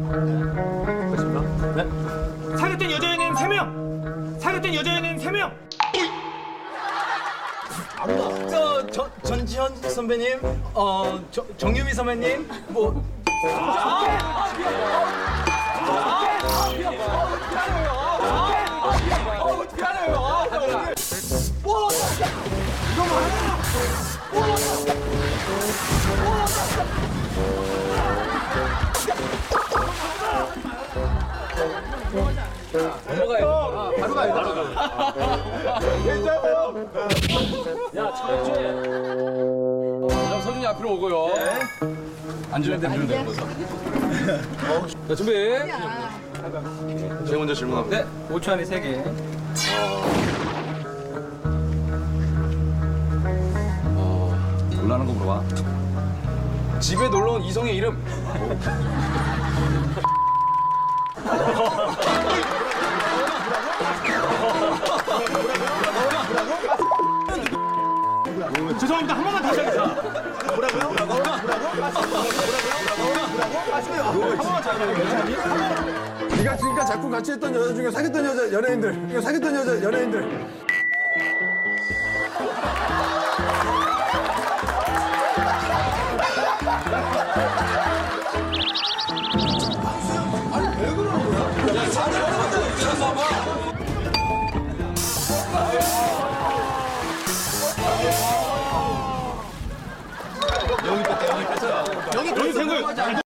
네. 사귀었던 여자애는 3명. 사귀었던 여자애는 3명. 전지현 선배님, 정유미 선배님, 뭐. 자, 서준이 앞으로 오고요. 앉으면 되는 거죠. 자, 준비. 제가 먼저 질문합니다. 네, 5초 안에 3개. 놀라는 거 물어봐. 집에 놀러 온 이성의 이름. 죄송합니다. 한 번만 다시 하겠습니다. 네가 지금까지 자꾸 같이 했던 여자 중에 사귀었던 여자 연예인들. 이거 사귀었던 여자 연예인들. 여기 된 거예요.